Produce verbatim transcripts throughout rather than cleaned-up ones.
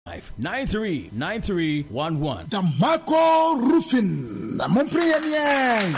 nine three nine three one one. Damaco Roofing. Mon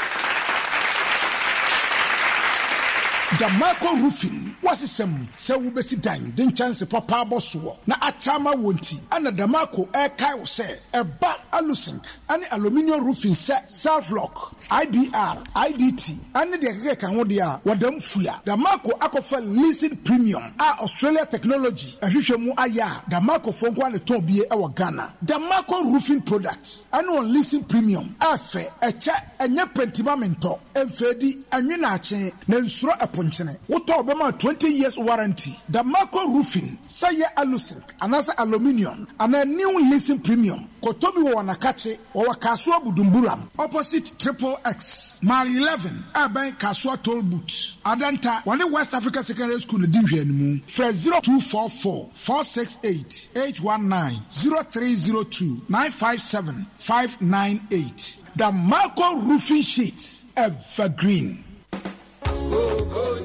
Damaco Roofing was some so we besi dan den chance papa boso na achama wonti ana Damaco air kai say a ba alusink ani aluminium roofing set self lock I B R I D T ani de keke kan ho dia wadam fuya Damaco akofa leasing premium a Australia technology ahwehwemu aya Damaco fonko ane ton bie e wa Ghana Damaco roofing products ani on leasing premium afe eche enye pentimamento emfedi anwe na ache na nsuro ponchene woto obema twenty years warranty Damaco roofing say alusink anasa aluminium ana new leasing premium kotobi wo wanakache wo kasua budumburam opposite triple X mile eleven aban kasua toll booth adanta one West Africa Secondary School di hwanimu for zero two four four four six eight eight one nine zero three zero two nine five seven five nine eight Damaco roofing sheet evergreen. Go, go,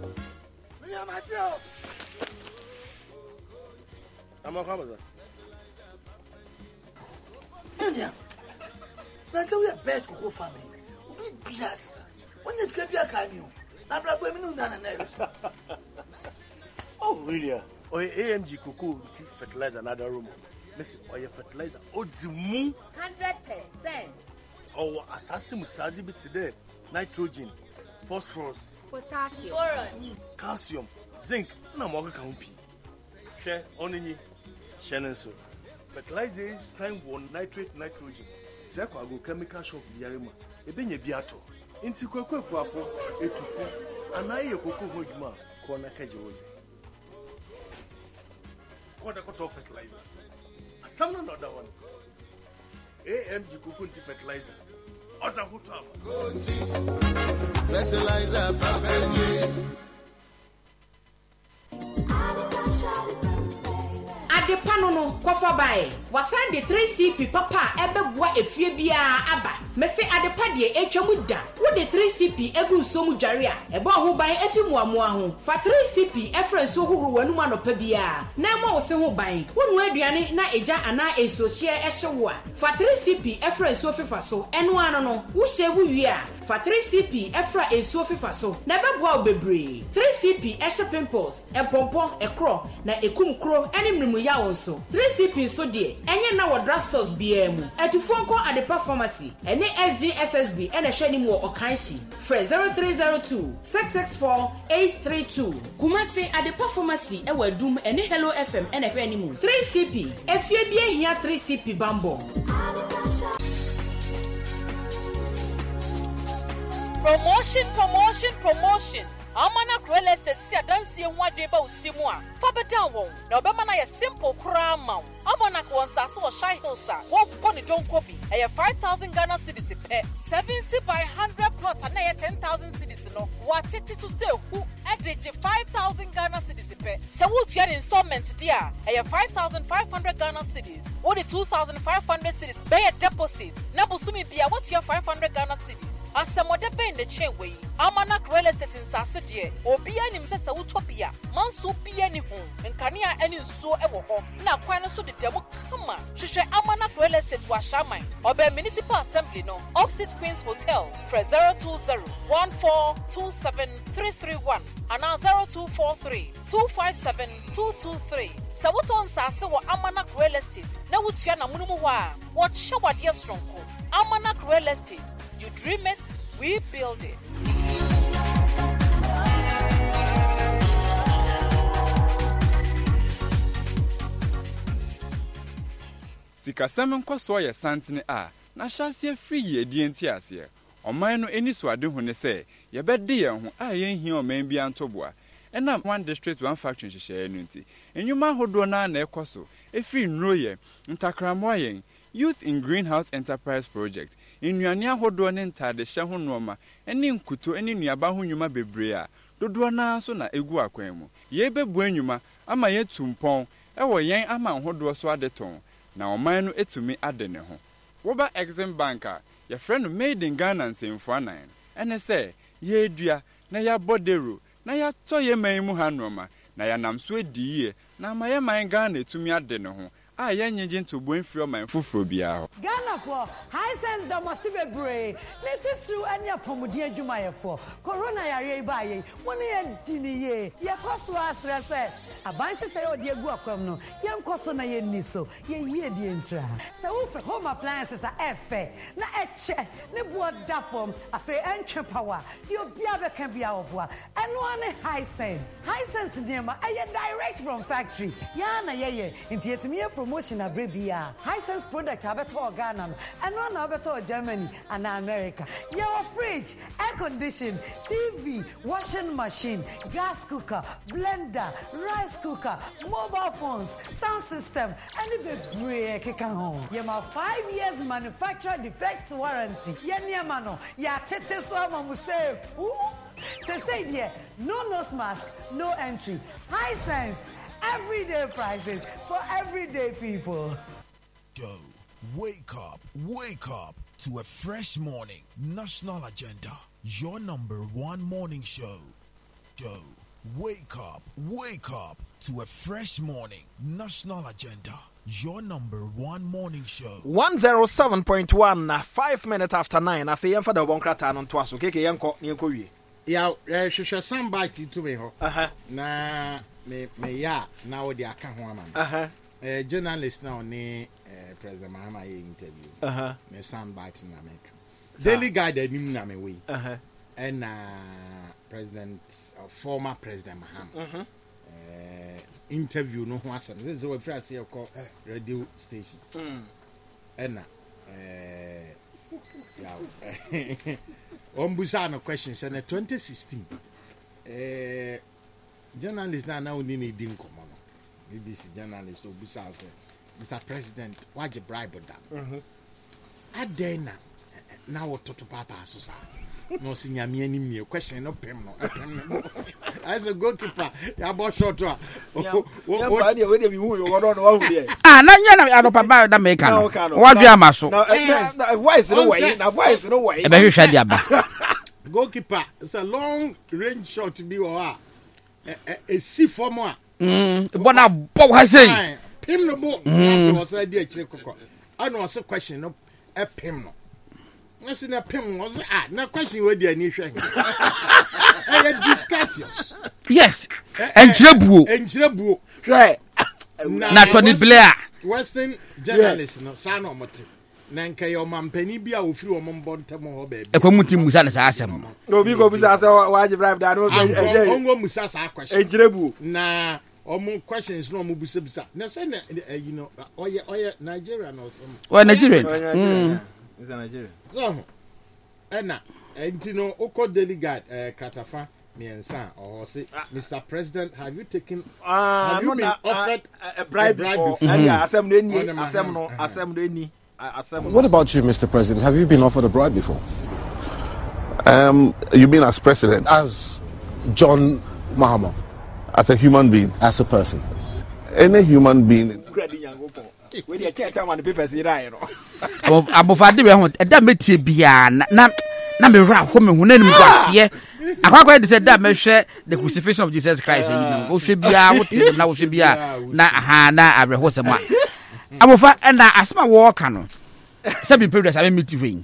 I'm a commander. India, that's how we are best cocoa farming. We be as when you scrape your canyon. I'm not going to none of Oh, really? Or A M G cocoa fertilizer another room. Listen, or your fertilizer. Oh, the moon. Hundred percent. Oh, assassin Musazi bit today. Nitrogen, phosphorus, potassium, calcium, zinc, na moga kampi. Share only Shannon so. Fertilizer sign one nitrate nitrogen. Take a go chemical shop yarima. Ebenye biato. Inti kwekwe kwapo etufu. Anaye koko hojuma kona kajoze. Kwada koto fertilizer. Some another one. A M G kukunti fertilizer. Oza hutaba. Fertilizer papende. Ade panono kofa bae. Wasan de three C P papa ebeboa efie bia aba. Mese ade pa de etwamu da. Wo de three C P egu nsomu dware a ebo ho ban efi muamoa ho. Fa three C P efra nso hohoro wanu manopa bia. Na ma wo se ho ban. Wonu aduane na eja ana enso hye ehyewo a. Fa three C P efra nso fefa so. Eno ano no wo hyewu wi a. Fa three C P efra enso fefa so. Na beboa obebre. three C P ehye pimples, empompo, ekro na ekumkro ene mrimu ya wonso. three C P so de enye na wo drugstores bia mu. Atufonko Adepa pharmacy ene S G S S B ene hwani mu okanshi. Fre zero three zero two six six four eight three two. Kumasi Adepa pharmacy e wadum ene Hello F M ene hwani mu. three C P efie bia hia three C P bambo. Promotion, promotion, promotion. Amana Real Estate si adansi enwa adweba utirimu a fa bedan won na obema na ye simple kra ma amana ko nsase wo Shy Hills a wo boni donko bi e five thousand Ghana cedis per seventy by one hundred plot na ye ten thousand cedis no wa tete so se hu edege five thousand Ghana cedis per se wo tua installment dia e five thousand five hundred Ghana cedis wo the two thousand five hundred cedis be a deposit na busumi bia what tua five hundred Ghana cedis asemode be in the chain way Amana Real Estate nsase de obi anim se se utopia manso bia ni ho nkania eni nso ewo ho na kwan no so de demo kama hwehwe Amana Real Estate wa shaman obe municipal assembly no opposite Queen's Hotel for zero two zero one four two seven three three one and zero two four three two five seven two two three sawoto nsase wo Amana Real Estate na wutua na munumu ho a wo chewade stronko Amana Real Estate, you dream it, we build it. Sikasem nkwaso ya santene a na hyase free ye die ntiase oman no eni so ade hu ne se ye bede ye hu a ye hia oman bi antoboa ena one district one faction hyehyɛ enu nti enwuma hodo na na ekoso efri nroye ntakramo ayen Youth in Greenhouse Enterprise Project enuane ahodo ne ntade hye ho noma ene nkuto ene nuaba ho nwuma bebre a dodo na so na egu akwan mu ye bebu enwuma ama ye tumpon ewo yen ama hodo so adeton na oman no etumi ade ne ho woba Exim Bank a ye friend made in Ghana nsemfo anan ene se ye dua na ya bodero na ya to ye man mu ha noma na ya nam so edi ye na ma ye man Ghana etumi ade ne ho a ye nyegye nto boenfiri man foforo bia ho Ghana for high sense domosibe bre ne titru anya pomodi adwuma ye for corona yare ba ye woni ye diniye ye koso asrese abanse se odi egu akwam no ye nkoso na ye niso ye yie di entra se wo pe home appliances a efe na eche ne bo da form afa entwe power yo bia be kan bia oboa eno ane high sense high sense nema aye direct from factory ya na ye ye nti etimi ye promotion abrebia high sense product abeto Ghana no eno na abeto Germany and America your fridge air condition T V washing machine gas cooker blender rice cooker mobile phones sound system and the break can home you ma five years manufacturer defect warranty ye niema no ya tete so amamu say say say there no nose mask no entry high sense everyday prices for everyday people. Go wake up wake up to a fresh morning national agenda your number one morning show. Go wake up wake up to a fresh morning national agenda your number one morning show. one oh seven point one na five minutes after nine afi yemfa da bon krata no to aso keke yenko ne yenko wie ya hwehwe somebody to me ho aha na me me ya na wo de aka ho ama aha eh journalist na oni eh President Mahama ye interview aha me somebody na make daily guide anim na me we aha and uh, President uh, former President Mahama mhm eh interview no ho asem this is what free say call radio station mm and eh ya ombusa no question say na twenty sixteen eh journalist na na oni ne din komo no B B C journalist obusa say Mister President why you bribe that mhm adena na wototo papa so sa no si nyame ani mie question no pem no pem no as a goalkeeper ya bo shot a ya ba dia we dey hu yo no no wa hu dia ah na nya na ado papa da make no wa dua maso na voice no way na voice no way e be hwehwa dia ba goalkeeper it's a long range shot bi wo a e si form a mm bona bo ha sei pem no bo na so dia kire kokko ana o se question no e pem no Nasi na pem was ah na question we dey ani hwe. Eh discourteous. Yes. Enjirebuo. Enjirebuo. Hwe. Na Tony Blair. Western journalist no sa na omote. Na nka yo mampani bi a ofiri o mombo ntam ho ba bi. Ekwamuti musa na sa asem. No bi go musa sa waji bribe da no so eh. Ongo musa sa question. Enjirebuo. Na omo questions no omo busa busa. Na say na you know oye oye Nigeria no some. Oh Nigeria. Mm. Is Nigeria. So, Ena, Entino Oko Delegate uh, Kratafa Miensan or say, Mister President, have you taken? Uh, have you been uh, offered uh, a bribe, a bribe before? before? Mm-hmm. Yeah, assembly, assembly, assembly, assembly. What about you, Mister President? Have you been offered a bribe before? Um, you mean as president? As John Mahama, as a human being, as a person, any human being. We dey check am on the papers here no. Abofa de be ho e da metie bia na na me wra ho me ho na nim kwase. Akwakwa de say da me hwe the crucifixion of Jesus Christ you know. Wo hwe bia wo te na wo hwe bia na aha na abrɛho sema. Abofa na asema wo ka no. Se bi previous am meet wen.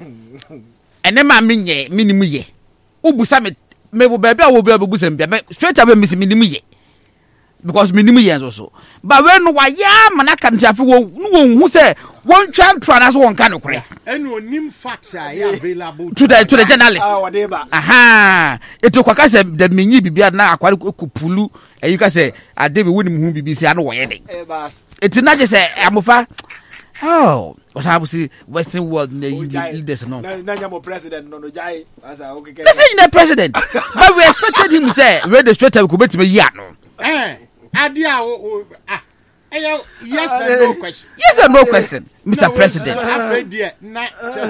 Ene ma me nye minimu ye. Wo busa me me bo ba bia wo bia busa me bia straight away me minimu ye. Because minimum years also. But when wa ya manaka ntiafe wo no hu say won twa ntwa na so won ka nokore. Eno nim facts are available to the to the journalist. Ah whatever. Aha. Eto kwaka say the minyi bibia na akware kupulu e you ka say ade be wonim hu B B C ano wo ye den. Eh bas. Eti na je say amofa oh, what's happening Western world leaders no. Na na nyamo president no no jai as a okay. They say the president. But we expected him to say read the straight we could bet me ya no. Eh Adia ah yes and no question. Yes and no question, Mister President. Na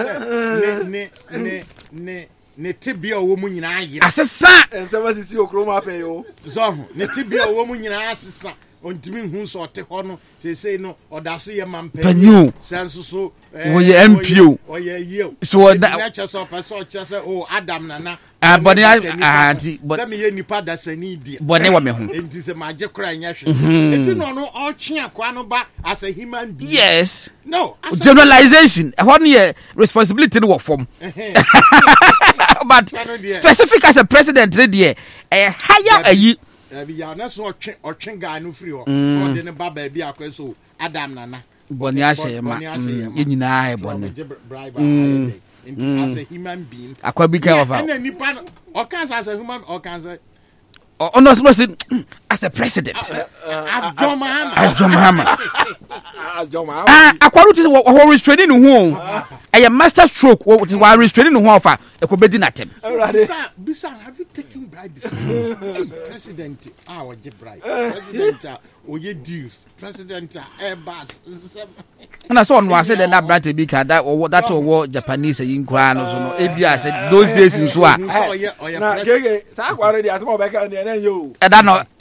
ne ne ne ne tibia wo mu nyina ayira. Asesa. Ense wasisi okroma pe yo. So ne tibia wo mu nyina asesa. ontimi hu so te ho no say say no odaso ye Panyu. senso so Oye M P O. Oye ye. So that so person say oh Adam nana. Ah but anti but say me ye nipa da sani di. But ne wa me ho. Enti say maje kra nya hwe. Enti no no all twe akwa no ba as a human being. Yes. No. Generalization. What ne responsibility no work from. But specific as a president there eh higher ayi. Eh bi ya na so otwe otwe guy no free ho. O de ne ba ba bi akwa so Adam nana. Boni ase ma nyina e boni as a human being akwa bi kan of and nipa o kan as a human o kan say oh no as a president as John Mahama as John Mahama as John Mahama ah akwa ru ti wo restraining no ho e master stroke wo ti wa restraining no ho ofa e ko bedi natem bisa bisa have you taken bribe before president ah o je bribe president o ye deals president Airbus na so no ase de na brate bi ka that or that or Japanese yin kra no so no e bia say those days in so a na gege sa kwa ready as mo be ka na yo e da no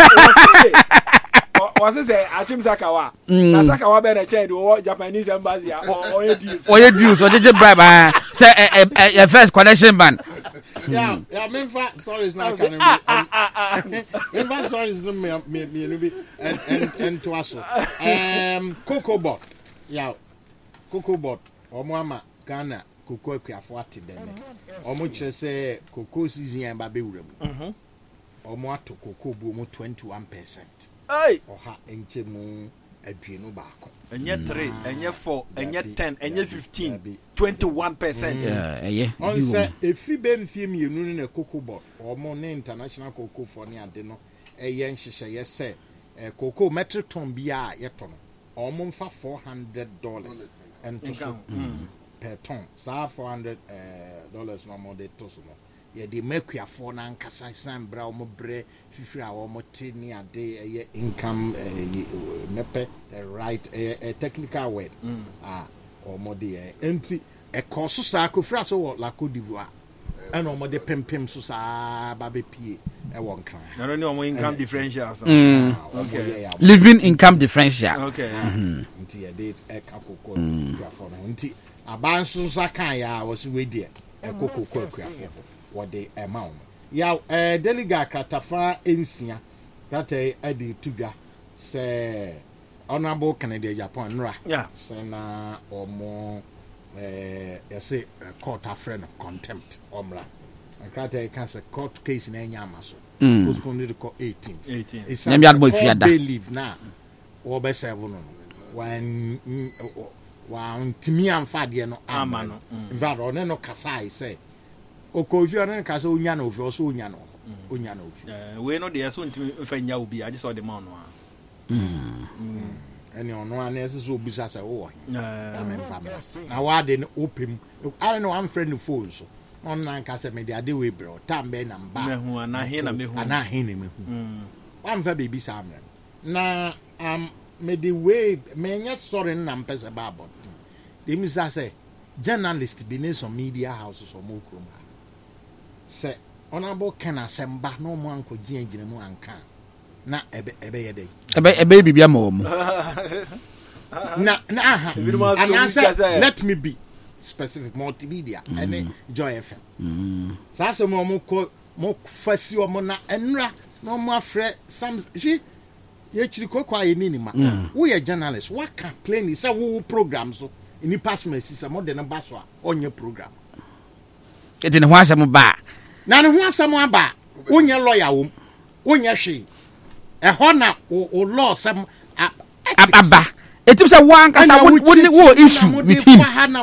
was say Achim Sakawa na Sakawa be na chair do Japanese embassy or ye deals or ye deals or je bribe say e first connection ban yeah yeah me fa sorry is not can me me sorry is no me me me be and and and to aso um Cocoa Bot yeah Cocoa Bot omo ama Ghana cocoa akuafo ate dem omo kire say cocoa season yan ba be wura mu mhm omo ato cocoa bu mu twenty-one percent ai oha enche mu aduenu baako enye three enye four enye ten enye fifteen twenty-one percent yeah yeah on say every be mfie mienu na Cocoa Bot omo ne international cocoa for ne ade no eye nhihye ye say cocoa metric ton bia ye to no omo mfa four hundred dollars and to so per ton sa four hundred dollars no more de to so no ye de makua for na nkasa san bra omo bre fifiri a omo te ni ade ye income mepe the right a technical word ah omo de enti e koso sa ko fra so la Côte d'Ivoire and omo de pempem so sa ba be pie e won kan na no omo income differential so okay living income differential okay enti ye de e kakoko for na enti aban so sa kan ya wo se we de e kokoko akuafo what the amount ya eh delegate kratafa ensia krata edi tudwa say honorable Canadian Japan nra yeah say na omo eh you say court a friend of contempt omra krata can say court case na enya amaso postponed to court eighteen eighteen na mi admo fiada believe na wo be seven no when wa ntimi amfa de no ama no infact one no kasai say okofi on ka so onya na ofi o so onya no onya na ofi eh we no de so ntimi mfa nya obi age so de ma no a mm eni ono an ese so obi sa say wo na me mfa me na wa de no opem I know I'm friend phone so on na ka say me de ade we bro tambe na mba mehu ana he na mehu ana he na mehu mm wa mfa baby sa amre na am me the way me nya sorry na mpese ba about dem is say journalist be in some media houses or more krom say honorable can asemba no mo anko giangina mu anka na ebe ebe yede ebe ebe bibia ma omo na na aha and let me be specific multimedia mm. and Joy F M mm. sa so mo mo ko mo fasi o mo na enra no mo afre some she ye chiri kokwa ye ni ma wo ye journalist what can plain is wo program so ini pasma sisa mo de na ba so a onye program eti ne ho asem ba na ne ho asem aba onye lawyer wo onye hwe e ho na o law sem aba eti say one kasa wo wo issue with him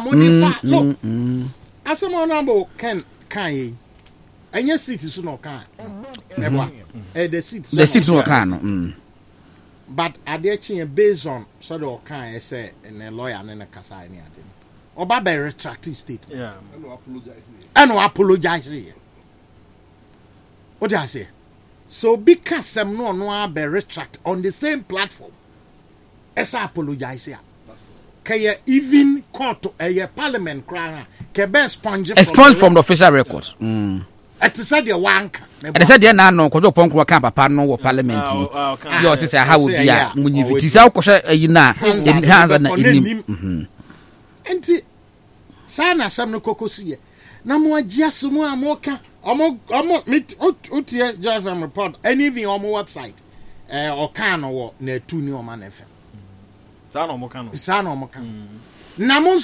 asem on abo can can ye anya seat so no kan e ba e the seat the seat no kan no but adechi based on so the kan say a lawyer and a kasa any ade oba be retract statement yeah and apologize and apologize what do I say so because some no no be retract on the same platform as apologize here kaya even court a parliament cry ke be sponge from, from the official record mm ɛte sɛ deɛ wanka ɛde sɛ deɛ na no kɔdɔ pɔnkɔ ka papa no wɔ parliament yi yɛ ɔsɛ sɛ ha wo bia munyi fiti sɛ wokɔhwɛ ayi na hansa na enim enti saa na asɛm no kokosi na mo agye aso mu a mo ka ɔmo ɔmo otie J F M report any even ɔmo website eh ɔka no wɔ na tu ni ɔma na fm saa na ɔmo ka no saa na ɔmo ka na mo